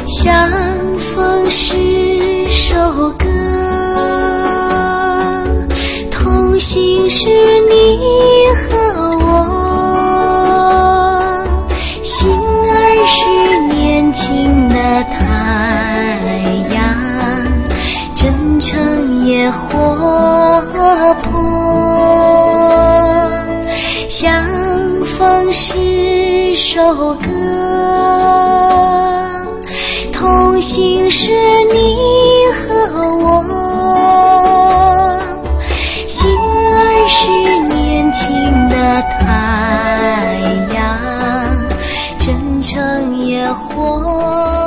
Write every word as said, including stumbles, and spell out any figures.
相逢是首歌，同行是你和我，心儿是年轻的太阳，真诚也活泼。相逢是首歌，同行是你和我，心儿是年轻的太阳，真诚也活